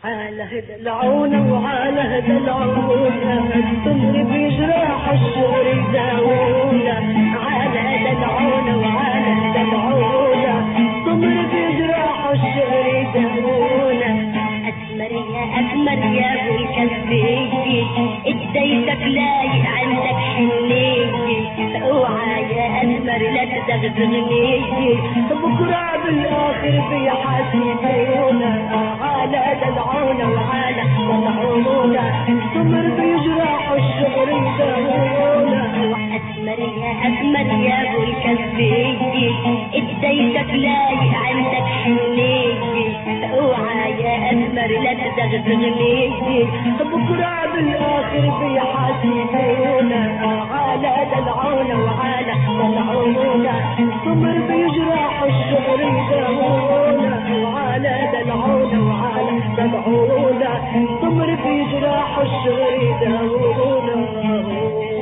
على دلعونا وعلى دلعونا التمر بجراح الشغل يداوونا على دلعونا وعلى دلعونا التمر بجراح الشغل يداوونا أسمر يا ابو الكذبية اديتك لايق عندك حنية اوعى يا أسمر لا تدغدغني بكرة بالآخر بيحاسبونا على دلعونا وعلى دلعونا التمر بيجرح الشغل يداوونا أسمر يا ابو الكذبية اديتك لايق عندك حنية اوعى يا أسمر لا تدغدغني بكرة بالآخر بيحاسبونا على دلعونا وعلى دلعونا التمر بيجرح الشغل يداوونا وعلى دلعونا وعلى دلعونا التمر بيجرح الشغل يداوونا